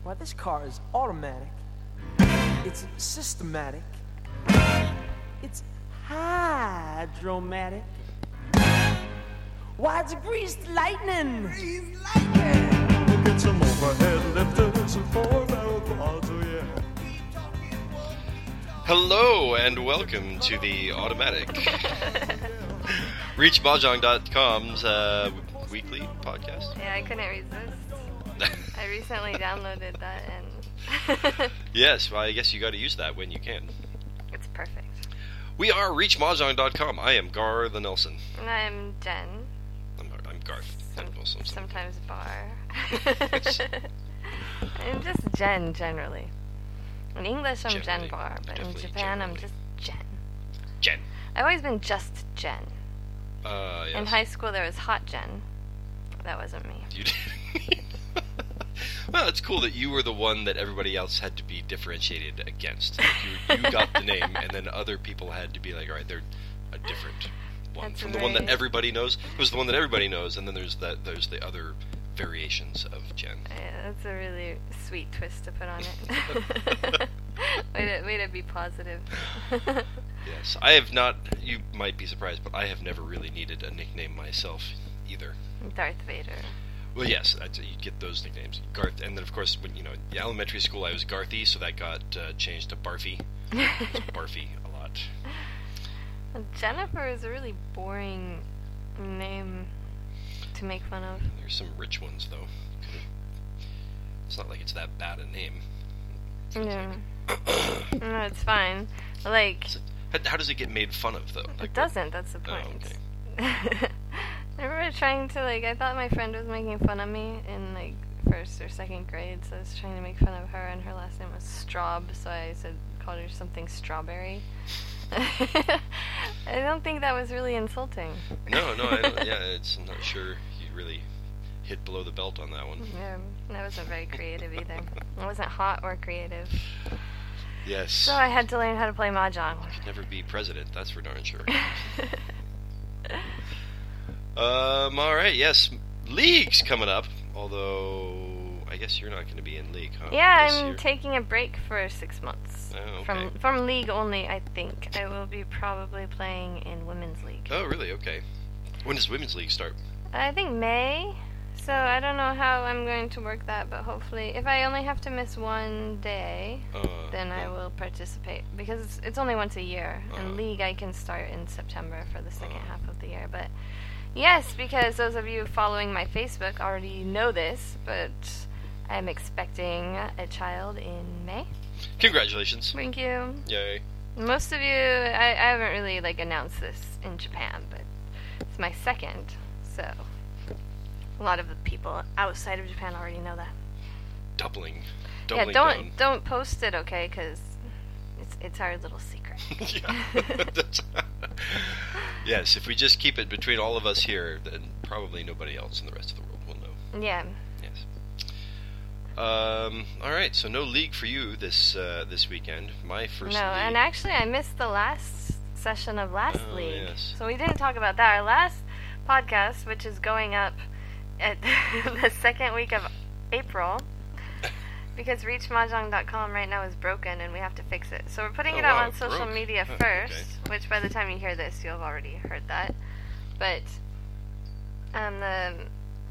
Why, this car is automatic. It's systematic. It's hydromatic. Why, it's greased lightning. Greased lightning. Look at some overhead lifters and four-barrel quads, oh yeah. Hello and welcome to the Automatic, ReachMahjong.com's weekly podcast. Yeah, I couldn't resist. I recently downloaded that and... Yes, well, I guess you got to use that when you can. It's perfect. We are ReachMahjong.com. I am Gar the Nelson. And I'm Jen. I'm Garth. Sometimes Bar. I'm just Jen, generally. In English, I'm Generally, Jen Bar, but in Japan, I'm just Jen. Jen. I've always been just Jen. Yes. In high school, there was Hot Jen. That wasn't me. You did. Well, it's cool that you were the one that everybody else had to be differentiated against. Like you got the name, and then other people had to be like, all right, they're a different one. That's From the one that everybody knows, there's the one that everybody knows, and then there's the other variations of Jen. Yeah, that's a really sweet twist to put on it. way to be positive. Yes, I have not, you might be surprised, but I have never really needed a nickname myself either. Darth Vader. Well, yes, you get those nicknames. Garth, and then of course, when in elementary school I was Garthy, so that got changed to Barfy. It's Barfy a lot. Jennifer is a really boring name to make fun of. There's some rich ones, though. It's not like it's that bad a name. Yeah. No, it's fine. Like... How does it get made fun of, though? It doesn't, that's the point. Oh, okay. I remember trying to, I thought my friend was making fun of me in, first or second grade, so I was trying to make fun of her, and her last name was Straub, so I called her something Strawberry. I don't think that was really insulting. No, I don't, I'm not sure you really hit below the belt on that one. Yeah, that wasn't very creative either. It wasn't hot or creative. Yes. So I had to learn how to play Mahjong. I could never be president, that's for darn sure. Alright, yes. League's coming up, although I guess you're not going to be in League, huh? Yeah, I'm taking a break for 6 months. Oh, okay. From League only, I think. I will be probably playing in Women's League. Oh, really? Okay. When does Women's League start? I think May. So I don't know how I'm going to work that, but hopefully, if I only have to miss one day, then I will participate. Because it's only once a year. And League I can start in September for the second half of the year. But yes, because those of you following my Facebook already know this, but I'm expecting a child in May. Congratulations. Thank you. Yay. Most of you, I haven't really announced this in Japan, but it's my second, so a lot of the people outside of Japan already know that. Doubling Yeah, down. don't post it, okay? Because it's our little secret. Yes, if we just keep it between all of us here, then probably nobody else in the rest of the world will know. Yeah. Yes. All right, so no League for you this weekend. My first No, League. and actually I missed the last session of last League. Yes. So we didn't talk about that. Our last podcast, which is going up at the second week of April, because ReachMahjong.com right now is broken and we have to fix it. So we're putting it out on social media first, which by the time you hear this, you'll have already heard that. But the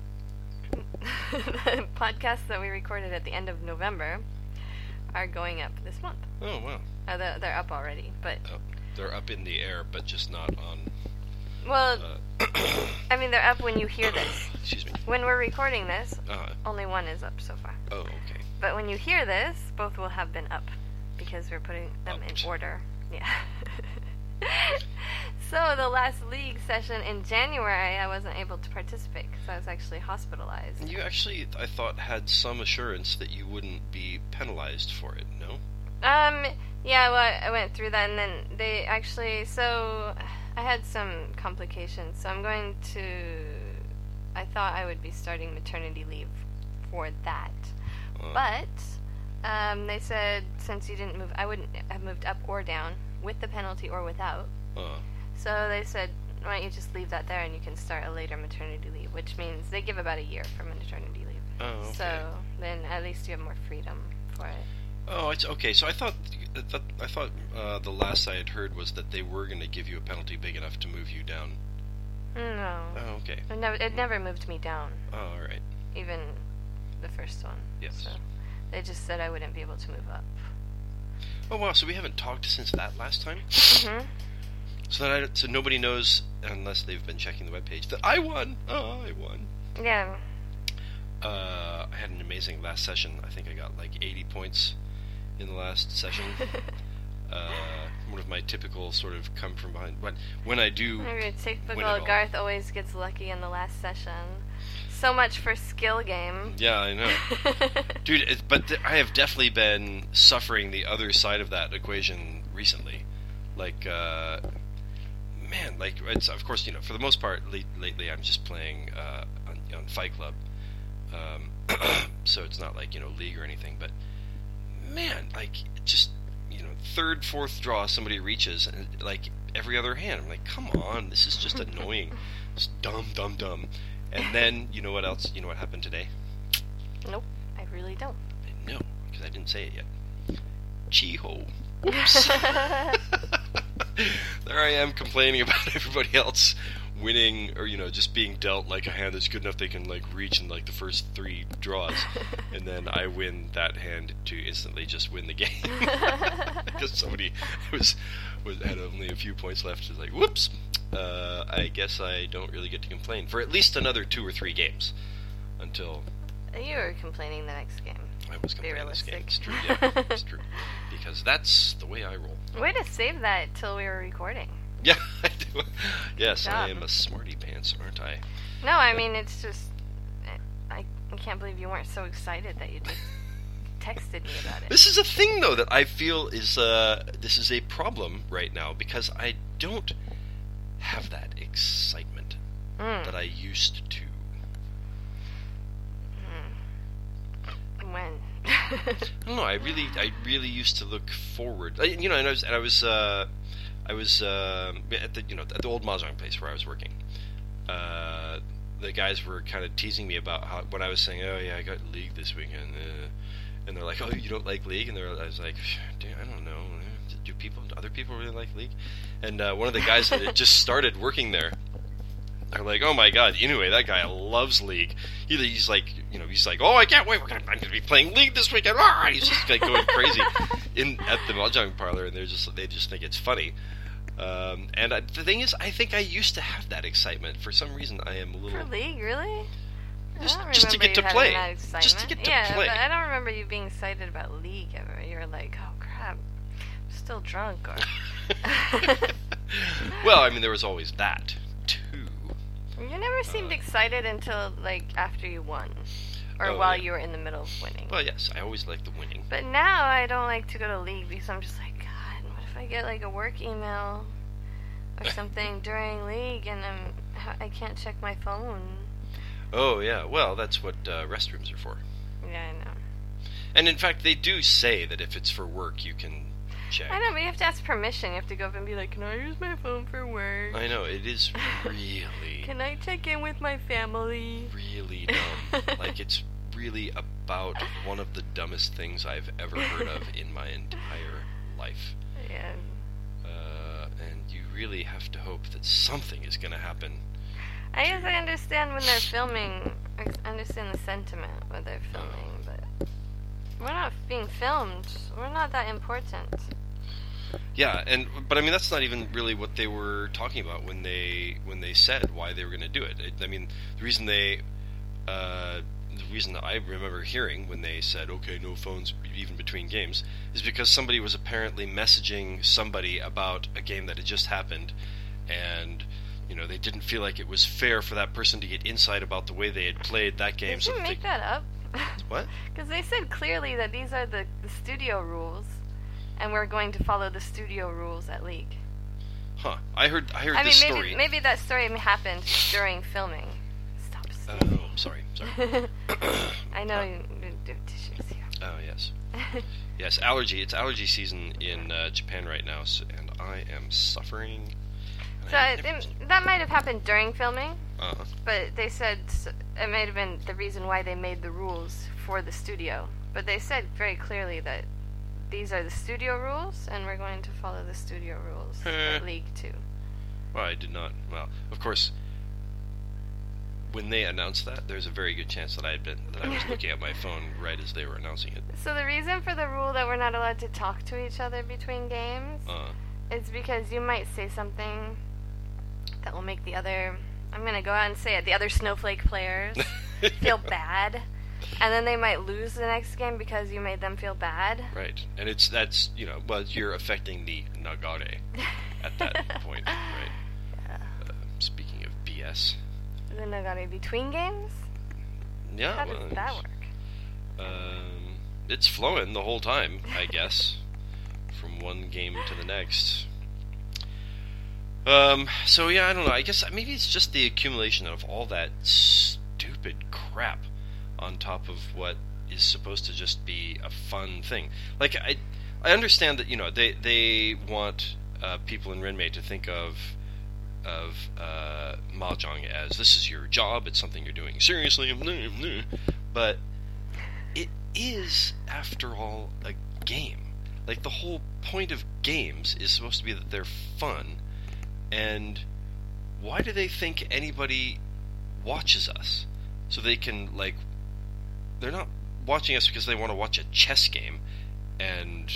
podcasts that we recorded at the end of November are going up this month. Oh, wow. They're up already, but... They're up in the air, but just not on... Well, I mean, they're up when you hear this. Excuse me. When we're recording this, only one is up so far. Oh, okay. But when you hear this, both will have been up, because we're putting them in order. Yeah. So the last League session in January, I wasn't able to participate because I was actually hospitalized. You actually, I thought, had some assurance that you wouldn't be penalized for it, no? Yeah, well, I went through that, and then they actually, so I had some complications, so I thought I would be starting maternity leave for that. But they said since you didn't move, I wouldn't have moved up or down with the penalty or without. So they said, why don't you just leave that there and you can start a later maternity leave, which means they give about a year for maternity leave. Oh, okay. So then at least you have more freedom for it. Oh, it's okay. So I thought the last I had heard was that they were going to give you a penalty big enough to move you down. No. Oh, okay. It never moved me down. Oh, all right. Even the first one. Yes. So they just said I wouldn't be able to move up. Oh wow! So we haven't talked since that last time. Mhm. So nobody knows unless they've been checking the webpage that I won. Oh, I won. Yeah. I had an amazing last session. I think I got like 80 points in the last session. One of my typical sort of come from behind. But when I do, typical Garth always gets lucky in the last session. So much for skill game. Yeah, I know, dude. I have definitely been suffering the other side of that equation recently. Like, man, like it's of course for the most part lately I'm just playing on Fight Club, so it's not like League or anything. But man, like just third, fourth draw somebody reaches and like every other hand I'm like, come on, this is just annoying, it's dumb. And then, you know what else? You know what happened today? Nope, I really don't. I know, because I didn't say it yet. Chee-ho. Oops. There I am complaining about everybody else winning, or, just being dealt like a hand that's good enough they can, like, reach in, like, the first 3 draws. And then I win that hand to instantly just win the game. Because somebody had only a few points left. It's like, whoops. I guess I don't really get to complain for at least another 2 or 3 games until... You were complaining the next game. I was complaining this game. It's true, yeah. It's true. Because that's the way I roll. Way to save that till we were recording. Yeah, I do. Yes, I am a smarty pants, aren't I? No, I mean, it's just... I can't believe you weren't so excited that you just texted me about it. This is a thing, though, that I feel is... this is a problem right now, because I don't have that excitement that I used to. When? I don't know. I really used to look forward. And I was at the old mahjong place where I was working. The guys were kind of teasing me about how when I was saying, "Oh yeah, I got League this weekend," and they're like, "Oh, you don't like League?" And I was like, "I don't know. Do other people really like League?" And one of the guys that had just started working there, they're like, "Oh my god, anyway, that guy loves League. He's like, oh, I can't wait. I'm going to be playing League this weekend." He's just like going crazy at the mahjong parlor, and they just think it's funny. And the thing is, I think I used to have that excitement. For some reason, I am a little... For League, really? Just to get to play. Just to get to play. Yeah, but I don't remember you being excited about League ever. You were like, oh crap, I'm still drunk. Or... Well, I mean, there was always that, too. You never seemed excited until, like, after you won. Or while you were in the middle of winning. Well, yes, I always liked the winning. But now I don't like to go to League because I'm just like, God, what if I get, like, a work email or something during League and I can't check my phone? Oh, yeah. Well, that's what restrooms are for. Yeah, I know. And, in fact, they do say that if it's for work, you can check. I know, but you have to ask permission. You have to go up and be like, can I use my phone for work? I know, it is really... Can I check in with my family? Really dumb. Like, it's really about one of the dumbest things I've ever heard of in my entire life. Yeah. And you really have to hope that something is going to happen. I guess I understand when they're filming. I understand the sentiment when they're filming, but we're not being filmed. We're not that important. Yeah, but I mean that's not even really what they were talking about when they said why they were going to do it. I mean the reason I remember hearing when they said okay, no phones even between games is because somebody was apparently messaging somebody about a game that had just happened, and they didn't feel like it was fair for that person to get insight about the way they had played that game. Did you make that up? What? Because they said clearly that these are the studio rules, and we're going to follow the studio rules at League. Huh? I heard this story. Maybe that story happened during filming. Stop. Oh, sorry. I know you do tissues here. Oh yes, yes. Allergy. It's allergy season in Japan right now, and I am suffering. So that might have happened during filming, but they said it might have been the reason why they made the rules for the studio. But they said very clearly that these are the studio rules, and we're going to follow the studio rules of League 2. Well, I did not. Well, of course, when they announced that, there's a very good chance that I was looking at my phone right as they were announcing it. So the reason for the rule that we're not allowed to talk to each other between games is because you might say something that will make the other, I'm going to go out and say it, the other Snowflake players feel bad. And then they might lose the next game because you made them feel bad. Right. And that's well, you're affecting the Nagare at that point, right? Yeah. Speaking of BS. The Nagare between games? Yeah. How does that work? It's flowing the whole time, I guess, from one game to the next. So yeah, I don't know. I guess maybe it's just the accumulation of all that stupid crap on top of what is supposed to just be a fun thing. Like, I understand that, they want people in Renmei to think of Mahjong as this is your job, it's something you're doing seriously, but it is, after all, a game. Like, the whole point of games is supposed to be that they're fun, and why do they think anybody watches us? So they can, like, they're not watching us because they want to watch a chess game, and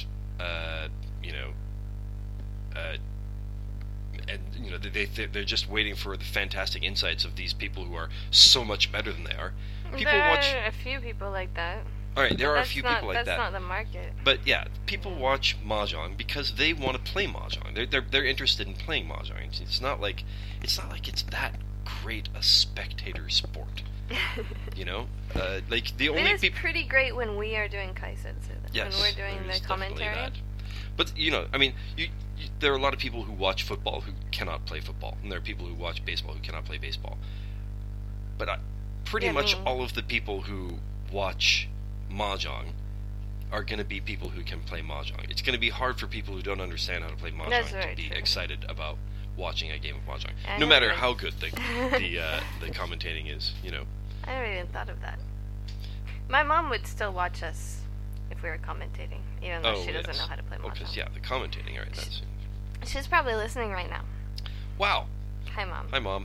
they're just waiting for the fantastic insights of these people who are so much better than they are. There are a few people like that. All right, there are a few people like that. That's not the market. But yeah, people watch Mahjong because they want to play Mahjong. They're interested in playing Mahjong. It's not like it's that great a spectator sport. Like the only people. It is pretty great when we are doing kaisetsu. Yes, when we're doing the commentary. That. But I mean, there are a lot of people who watch football who cannot play football, and there are people who watch baseball who cannot play baseball. But pretty much all of the people who watch Mahjong are going to be people who can play Mahjong. It's going to be hard for people who don't understand how to play Mahjong to be excited about watching a game of Mahjong, no matter how good the commentating is. I never even thought of that. My mom would still watch us if we were commentating, even though she doesn't know how to play Mahjong. Because the commentating, all right, She's probably listening right now. Wow. Hi, Mom. Hi, Mom.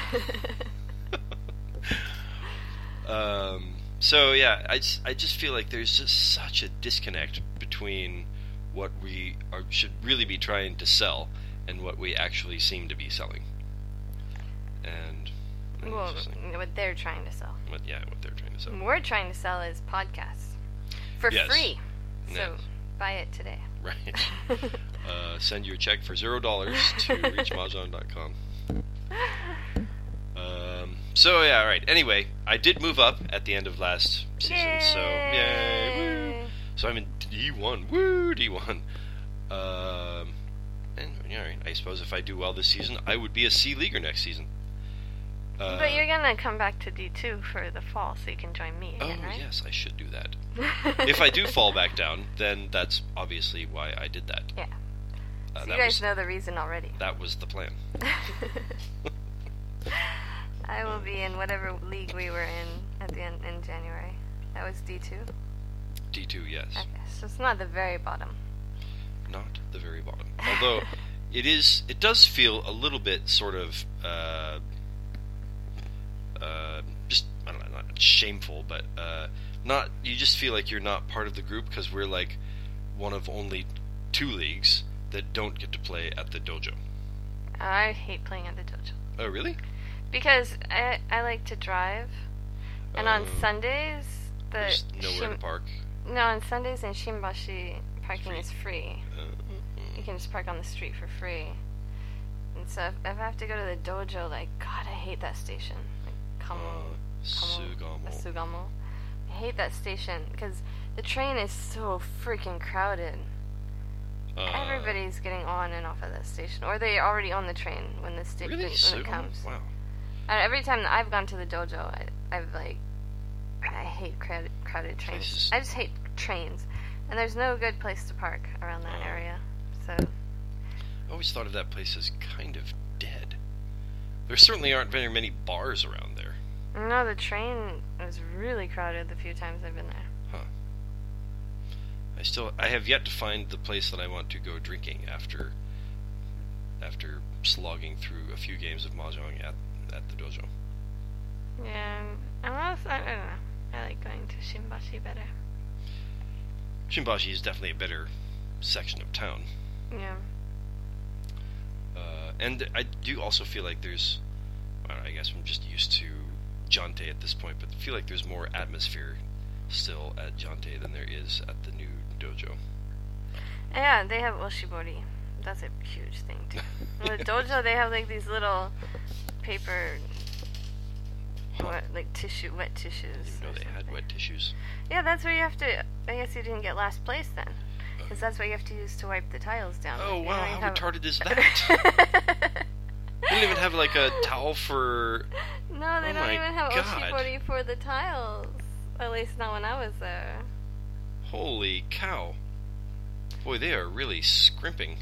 So yeah, I just feel like there's just such a disconnect between what we should really be trying to sell and what we actually seem to be selling. And what they're trying to sell. What they're trying to sell. What we're trying to sell is podcasts for free. So buy it today. Right. Send your check for $0 to reachmahjong.com. So yeah, all right. Anyway, I did move up at the end of last season, so yay! Woo! So I'm in D1. Woo, D1. And all right, I suppose if I do well this season, I would be a C leaguer next season. But you're gonna come back to D2 for the fall, so you can join me again, right? Oh yes, I should do that. If I do fall back down, then that's obviously why I did that. Yeah. So you guys know the reason already. That was the plan. I will be in whatever league we were in at the end in January. That was D2? D2, yes. Okay, so it's not the very bottom. Not the very bottom. Although, it does feel a little bit sort of, just, I don't know, not shameful, but, you just feel like you're not part of the group because we're like one of only 2 leagues that don't get to play at the dojo. I hate playing at the dojo. Oh, really? Because I like to drive, and on Sundays there's nowhere to park. No, on Sundays in Shimbashi parking is free. You can just park on the street for free. And so if I have to go to the dojo, like God, I hate that station. Like Sugamo. I hate that station because the train is so freaking crowded. Everybody's getting on and off of that station, or they already on the train when the when it comes. Wow. And every time that I've gone to the dojo, I hate crowded trains. I just hate trains, and there's no good place to park around that area. So I always thought of that place as kind of dead. There certainly aren't very many bars around there. No, the train was really crowded the few times I've been there. Huh. I have yet to find the place that I want to go drinking after slogging through a few games of mahjong at the dojo. Yeah, I don't know. I like going to Shimbashi better. Shimbashi is definitely a better section of town. Yeah. And I do also feel like there's, well, I guess I'm just used to Jante at this point, but I feel like there's more atmosphere still at Jante than there is at the new dojo. Yeah, they have oshibori. That's a huge thing too. In the dojo, they have like these little paper, wet tissues. I didn't know they had wet tissues. Yeah, that's where you have to. I guess you didn't get last place then, because that's what you have to use to wipe the tiles down. Oh with. wow, how retarded is that? They don't even have like a towel for... No, they don't even have oshibori for the tiles. At least not when I was there. Holy cow. Boy, they are really scrimping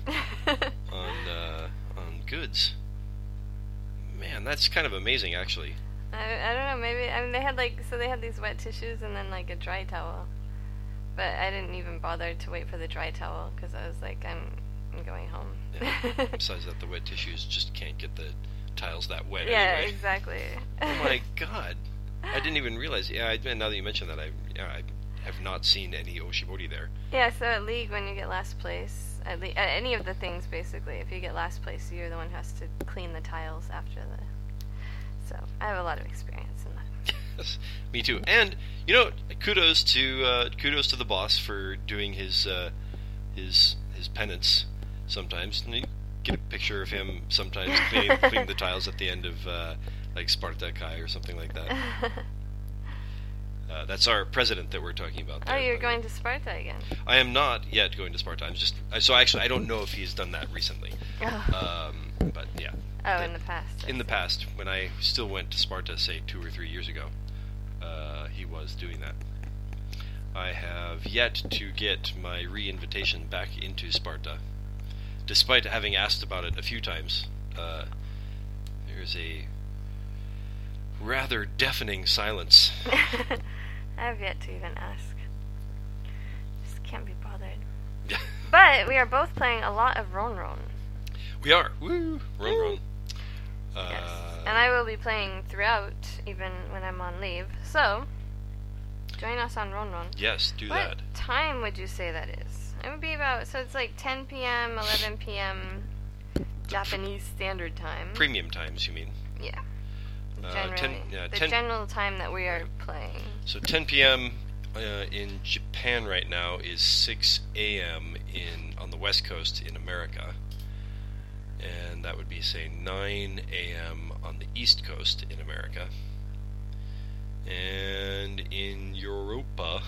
on goods. Man, that's kind of amazing, actually. I don't know, maybe... I mean, they had they had these wet tissues and then like a dry towel. But I didn't even bother to wait for the dry towel, because I was like, I'm going home. Yeah. Besides that, the wet tissues just can't get the tiles that wet yeah, anyway. Exactly. Oh my god. I didn't even realize. Yeah, now that you mention that, I have not seen any oshibori there. Yeah, so at League, when you get last place, at any of the things, basically, if you get last place, you're the one who has to clean the tiles after the... So, I have a lot of experience in that. Yes, me too. And, you know, kudos to the boss for doing his penance sometimes. And you get a picture of him sometimes cleaning the tiles at the end of like Sparta Kai or something like that. That's our president that we're talking about there. Oh, you're going to Sparta again? I am not yet going to Sparta. So actually I don't know if he's done that recently. Oh. But yeah. Oh, in the past. In the past, when I still went to Sparta, say 2 or 3 years ago, he was doing that. I have yet to get my re-invitation back into Sparta, despite having asked about it a few times. There's a rather deafening silence. I have yet to even ask. Just can't be bothered. But we are both playing a lot of Ronron. We are. Woo! Ronron. Yes. And I will be playing throughout, even when I'm on leave. So, join us on Ronron. Yes, do that. What time would you say that is? It would be about, so it's like 10 p.m., 11 p.m. Japanese Standard Time. Premium times, you mean? Yeah. The general time that we are playing. So 10 p.m. In Japan right now is 6 a.m. on the West Coast in America. And that would be, say, 9 a.m. on the East Coast in America. And in Europa,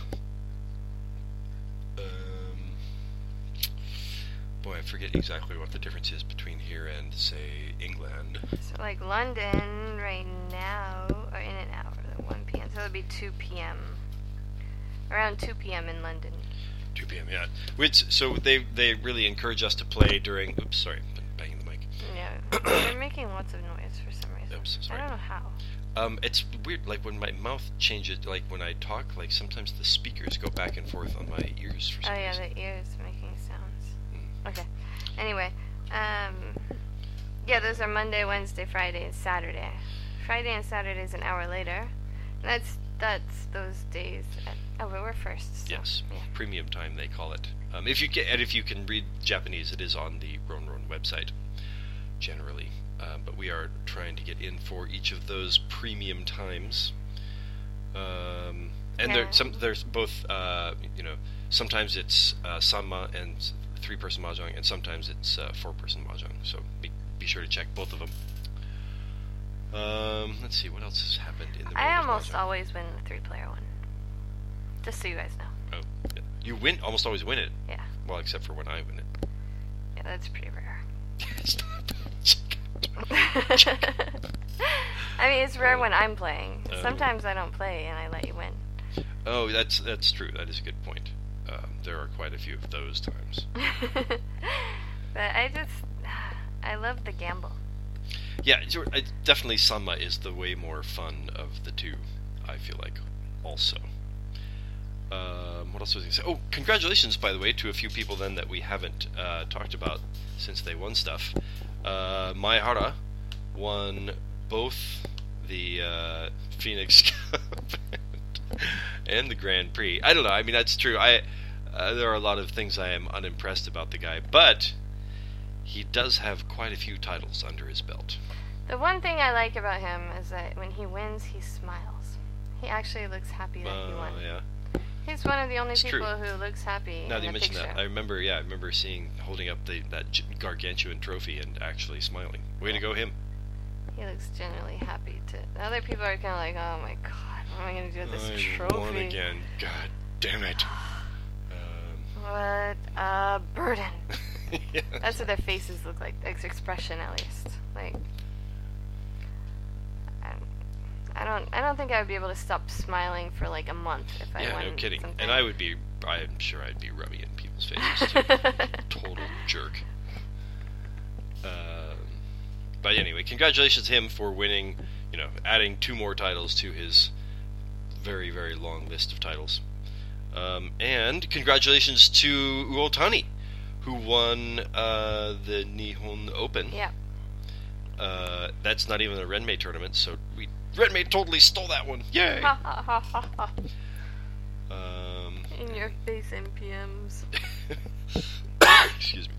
boy, I forget exactly what the difference is between here and, say, England. So, like, London right now, or in an hour, 1 p.m., so it would be 2 p.m. Around 2 p.m. in London. 2 p.m., yeah. So they really encourage us to play during... Oops, sorry, banging the mic. Yeah, they're making lots of noise for some reason. Oops, sorry. I don't know how. It's weird, like when my mouth changes, like when I talk, like sometimes the speakers go back and forth on my ears for some reason. Oh yeah, the ears making sounds. Okay. Anyway, yeah, those are Monday, Wednesday, Friday, and Saturday. Friday and Saturday is an hour later. And that's those days. We're first. So, yes, yeah. Premium time they call it. If you can read Japanese, it is on the Ronron website. Generally. But we are trying to get in for each of those premium times. And there's both, sometimes it's Sanma and 3-person mahjong, and sometimes it's 4-person mahjong. So be sure to check both of them. Let's see, what else has happened in the I almost mahjong? always win the 3-player one. Just so you guys know. Oh, yeah. You almost always win it? Yeah. Well, except for when I win it. Yeah, that's pretty rare. I mean, it's rare when I'm playing. Sometimes I don't play and I let you win. Oh, that's true. That is a good point. There are quite a few of those times. But I love the gamble. Yeah, definitely Sanma is the way more fun of the two, I feel like, also. What else was I going to say? Oh, congratulations, by the way, to a few people then that we haven't talked about since they won stuff. Maehara won both the Phoenix Cup and the Grand Prix. I don't know, I mean, that's true. There are a lot of things I am unimpressed about the guy, but he does have quite a few titles under his belt. The one thing I like about him is that when he wins, he smiles. He actually looks happy that he won. Yeah. He's one of the only It's people true. who looks happy Now in that you the mention picture. that, I remember holding up that gargantuan trophy and actually smiling. Way to go, him. He looks genuinely happy to. The other people are kind of like, oh my god, what am I going to do with this I trophy? won again. God damn it. What a burden. Yes. That's what their faces look like. Their expression, at least. Like, I don't think I would be able to stop smiling for like a month if I won. Yeah, no kidding. Something. And I'm sure I'd be rubbing in people's faces too. Total jerk. But anyway, congratulations to him for winning, adding 2 more titles to his very, very long list of titles. And congratulations to Uotani, who won the Nihon Open. Yeah. That's not even a Renmei tournament, so Renmei totally stole that one. Yay! Ha ha ha ha ha. In your face, NPMs. Excuse me.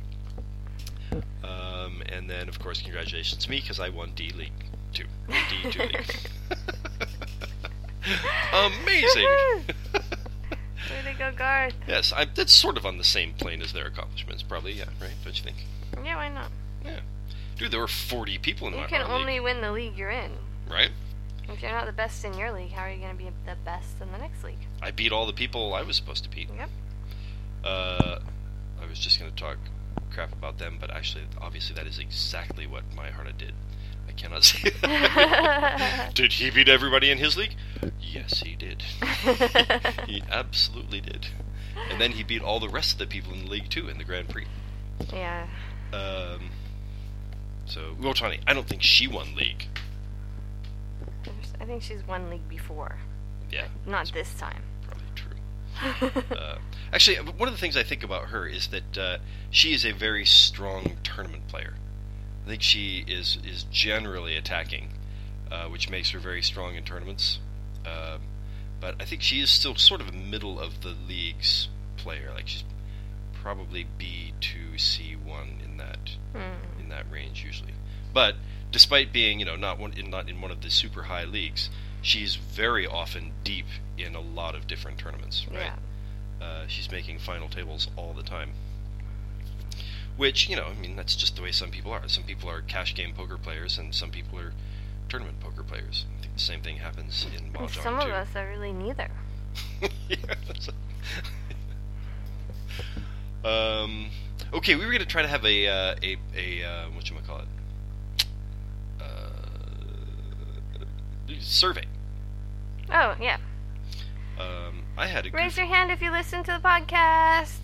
And then, of course, congratulations to me, because I won D-League 2. D2 League. Amazing! Way to go, Garth. Yes, that's sort of on the same plane as their accomplishments, probably, yeah, right? Don't you think? Yeah, why not? Yeah. Dude, there were 40 people in You my can league, only win the league you're in. right? If you're not the best in your league, how are you going to be the best in the next league? I beat all the people I was supposed to beat. Yep. I was just going to talk crap about them, but actually, obviously, that is exactly what Maehara did. I cannot say that. Did he beat everybody in his league? Yes, he did. He absolutely did. And then he beat all the rest of the people in the league, too, in the Grand Prix. Yeah. So, Uotani, I don't think she won league. I think she's won league before. Yeah. Not this time. Probably true. Actually, one of the things I think about her is that she is a very strong tournament player. I think she is generally attacking, which makes her very strong in tournaments. But I think she is still sort of a middle of the league's player. Like, she's probably B2, C1 in that range usually. But despite being not in one of the super high leagues, she's very often deep in a lot of different tournaments. Right? Yeah. She's making final tables all the time. Which, that's just the way some people are. Some people are cash game poker players, and some people are tournament poker players. I think the same thing happens in Mahjong, too. Some of us are really neither. Okay, we were going to try to have a whatchamacallit? Survey. Oh, yeah. I had a Raise your hand if you listen to the podcast.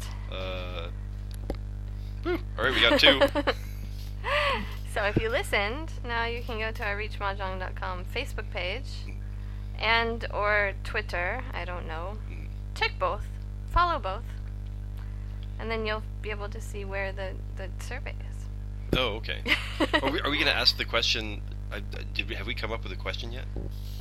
Alright, we got 2. So if you listened, now you can go to our reachmahjong.com Facebook page and or Twitter, I don't know. Check both. Follow both. And then you'll be able to see where the survey is. Oh, okay. Are we going to ask the question? Have we come up with a question yet?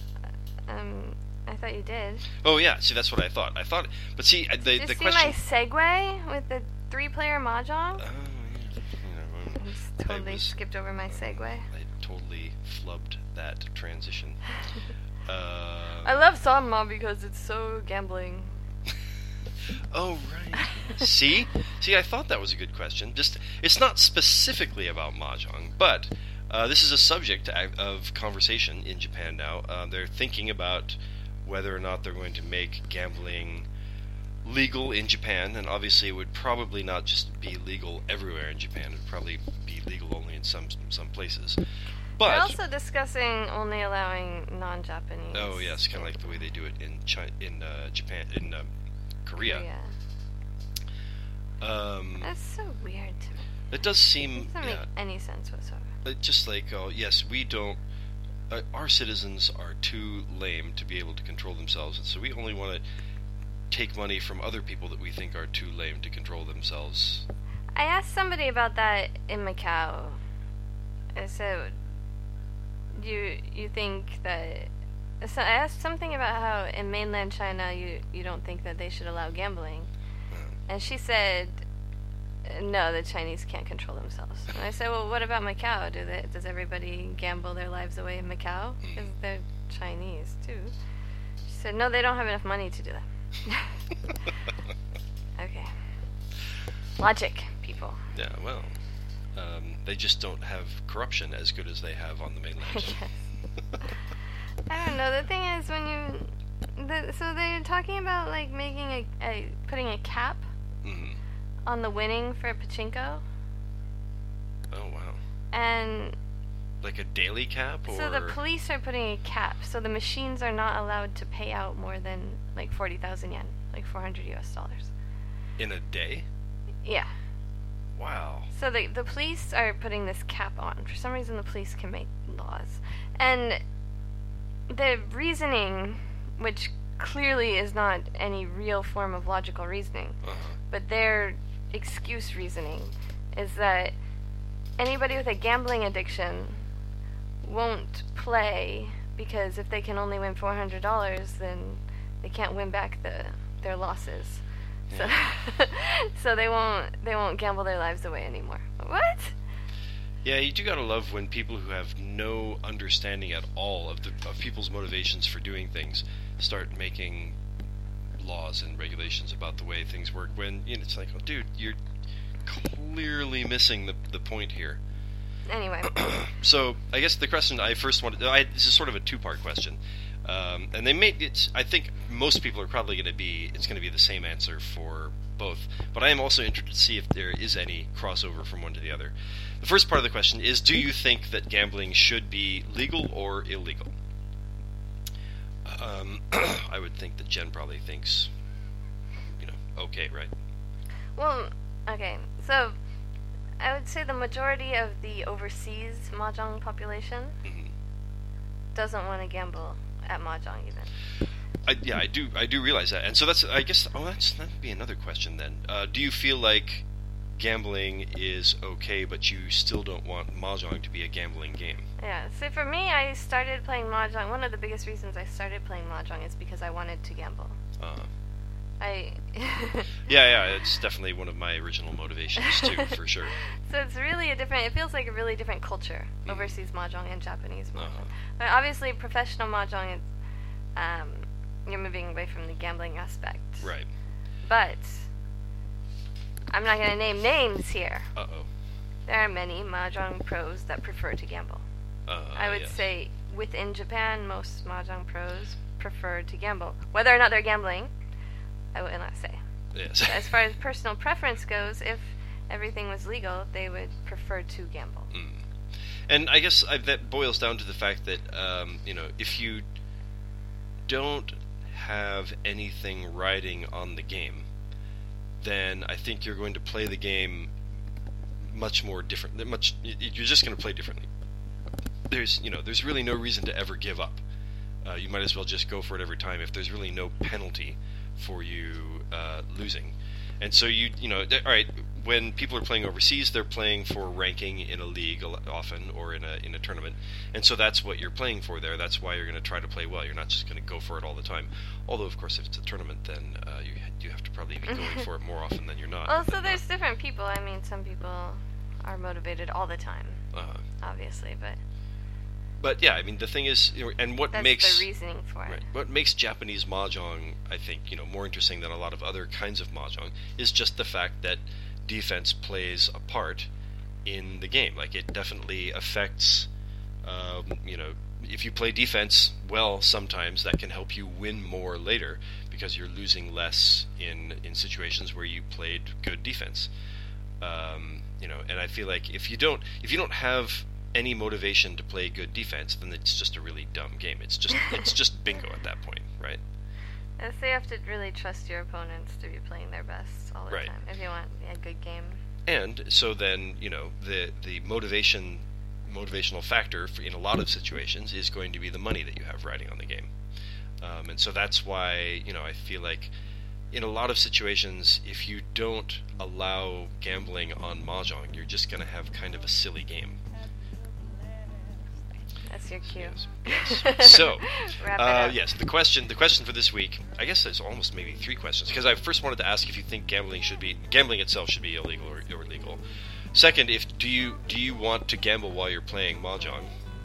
I thought you did. Oh yeah, see that's what I thought. But see the Did you see question. my segue with the 3-player mahjong? Oh yeah. I just totally skipped over my segue. I totally flubbed that transition. I love Sanma because it's so gambling. Oh right. See, I thought that was a good question. Just it's not specifically about mahjong, but this is a subject of conversation in Japan now. They're thinking about whether or not they're going to make gambling legal in Japan, and obviously it would probably not just be legal everywhere in Japan. It would probably be legal only in some places. But they're also discussing only allowing non-Japanese. Oh yes, kind of like the way they do it in China, in Japan, in Korea. That's so weird to me. It does seem... It doesn't make any sense whatsoever. Just like, oh, yes, we don't... our citizens are too lame to be able to control themselves, and so we only want to take money from other people that we think are too lame to control themselves. I asked somebody about that in Macau. I said, you think that... So I asked something about how in mainland China you don't think that they should allow gambling. And she said, no, the Chinese can't control themselves. And I said, well, what about Macau? Does everybody gamble their lives away in Macau? Because they're Chinese, too. She said, no, they don't have enough money to do that. Okay. Logic, people. Yeah, well, they just don't have corruption as good as they have on the mainland. Yes. I don't know. The thing is, when you... so they're talking about, like, making putting a cap on the winning for pachinko. Oh, wow. And... like a daily cap, or... So the police are putting a cap, so the machines are not allowed to pay out more than, like, 40,000 yen, like $400 US. In a day? Yeah. Wow. So the police are putting this cap on. For some reason, the police can make laws. And the reasoning, which clearly is not any real form of logical reasoning, but their excuse reasoning is that anybody with a gambling addiction won't play because if they can only win $400, then they can't win back their losses. Yeah. So they won't gamble their lives away anymore. What? Yeah, you do gotta love when people who have no understanding at all of people's motivations for doing things start making laws and regulations about the way things work. When it's like, oh, dude, you're clearly missing the point here. Anyway. So I guess the question I first wanted, this is sort of a two-part question, and they made it. I think most people are probably going to be. It's going to be the same answer for both. But I am also interested to see if there is any crossover from one to the other. The first part of the question is: do you think that gambling should be legal or illegal? I would think that Jen probably thinks, okay, right? Well, okay, so I would say the majority of the overseas mahjong population doesn't want to gamble at mahjong even. I do realize that, and so that's, I guess, that would be another question then. Do you feel like gambling is okay, but you still don't want mahjong to be a gambling game? Yeah, so for me, I started playing mahjong. One of the biggest reasons I started playing mahjong is because I wanted to gamble. Yeah, it's definitely one of my original motivations too, for sure. So it's really it feels like a really different culture, overseas mahjong and Japanese mahjong. But obviously, professional mahjong is, you're moving away from the gambling aspect. Right. But I'm not going to name names here. Uh-oh. There are many mahjong pros that prefer to gamble. I would say within Japan, most mahjong pros prefer to gamble. Whether or not they're gambling, I will not say. Yes. As far as personal preference goes, if everything was legal, they would prefer to gamble. And I guess that boils down to the fact that, if you don't have anything riding on the game, then I think you're going to play the game much more different. You're just going to play differently. There's really no reason to ever give up. You might as well just go for it every time if there's really no penalty for you losing. And so all right, when people are playing overseas, they're playing for ranking in a league often, or in a tournament, and so that's what you're playing for there. That's why you're going to try to play well. You're not just going to go for it all the time. Although, of course, if it's a tournament, then you have to probably be going for it more often than you're not. Well, so there's different people. I mean, some people are motivated all the time, obviously, But yeah, I mean, the thing is, and what that's makes the reasoning for it. Right, what makes Japanese mahjong, I think, more interesting than a lot of other kinds of mahjong is just the fact that defense plays a part in the game. Like, it definitely affects, if you play defense well, sometimes that can help you win more later because you're losing less in situations where you played good defense. And I feel like if you don't have any motivation to play good defense, then it's just a really dumb game. It's just bingo at that point, right? So you have to really trust your opponents to be playing their best all the time if you want a good game. And so then, the motivational factor in a lot of situations is going to be the money that you have riding on the game. And so that's why, I feel like in a lot of situations, if you don't allow gambling on Mahjong, you're just going to have kind of a silly game. That's your cue. Yes. So, Wrap it up. yes, the question for this week, I guess there's almost maybe 3 questions, because I first wanted to ask if you think gambling itself should be illegal or legal. Second, do you want to gamble while you're playing Mahjong,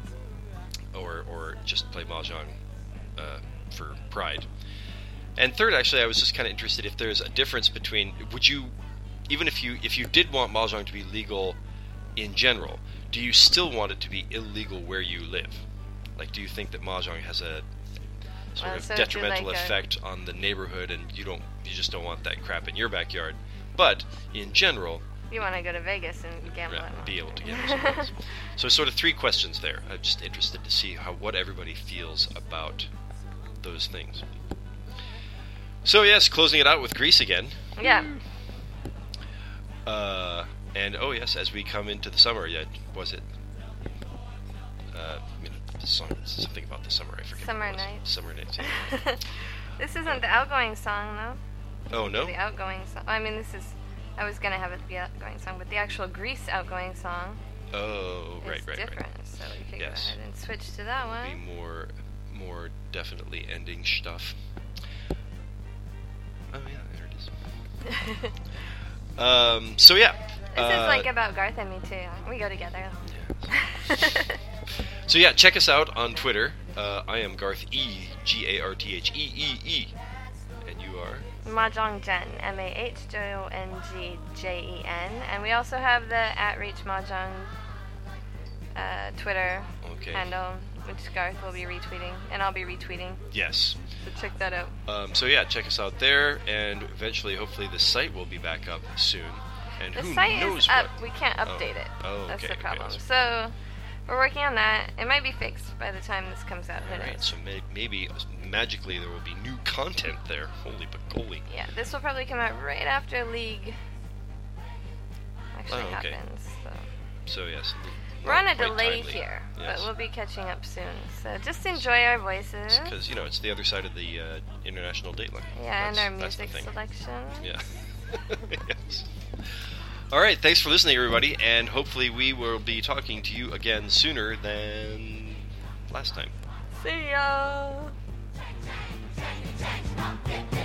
or just play Mahjong for pride? And third, actually, I was just kind of interested if there's a difference between, would you, even if you did want Mahjong to be legal in general, do you still want it to be illegal where you live? Like, do you think that Mahjong has a sort of detrimental effect on the neighborhood, and you just don't want that crap in your backyard? But in general, you want to go to Vegas and gamble. Be able to gamble somewhere else. So, sort of 3 questions there. I'm just interested to see what everybody feels about those things. So yes, closing it out with Grease again. Yeah. And oh yes, as we come into the summer, was it? Something about the summer. I forget. Summer nights. Summer nights. Yeah. This isn't the outgoing song, though. Oh no. The outgoing song. I mean, I was gonna have it be outgoing song, but the actual Grease outgoing song. Oh, right. Different. So we could go ahead and switch to that one. Be more definitely ending stuff. Oh yeah, there it is. So yeah. This is like about Garth and me too. We go together. Yeah. So yeah, check us out on Twitter. I am Garth E, GarthEE, and you are Mahjong Jen, MahjongJen, and we also have the @ReachMahjong Twitter handle, which Garth will be retweeting, and I'll be retweeting. Yes. So check that out. So yeah, check us out there, and eventually, hopefully, the site will be back up soon. And the who site knows is up. We can't update it. Oh, that's okay, the problem. okay. So we're working on that. It might be fixed by the time this comes out. Who knows? Alright, so maybe magically there will be new content there. Holy bacoly. Yeah, this will probably come out right after League actually happens. So yes. We're on a delay here, but we'll be catching up soon. So just enjoy our voices. Because, it's the other side of the international date line. Yeah, and our music selection. Yeah. Yes. All right, thanks for listening, everybody, and hopefully we will be talking to you again sooner than last time. See ya!